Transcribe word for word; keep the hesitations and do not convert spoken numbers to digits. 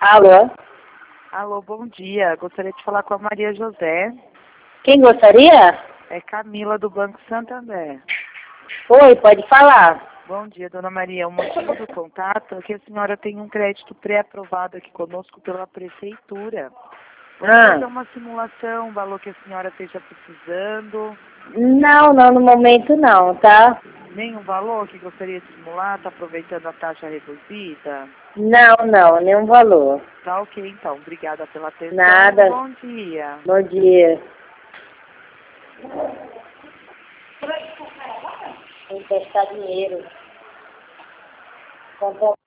Alô? Alô, bom dia. Gostaria de falar com a Maria José. Quem gostaria? É Camila, do Banco Santander. Oi, pode falar. Bom dia, dona Maria. O motivo do contato é que a senhora tem um crédito pré-aprovado aqui conosco pela Prefeitura. Vamos Ah. fazer uma simulação, o valor que a senhora esteja precisando. Não, não, no momento não, tá? Nenhum valor que gostaria de simular? Está aproveitando a taxa reduzida? Não, não, nenhum valor. Tá ok, então. Obrigada pela atenção. Nada. Bom dia. Bom dia. Emprestar dinheiro. Comprar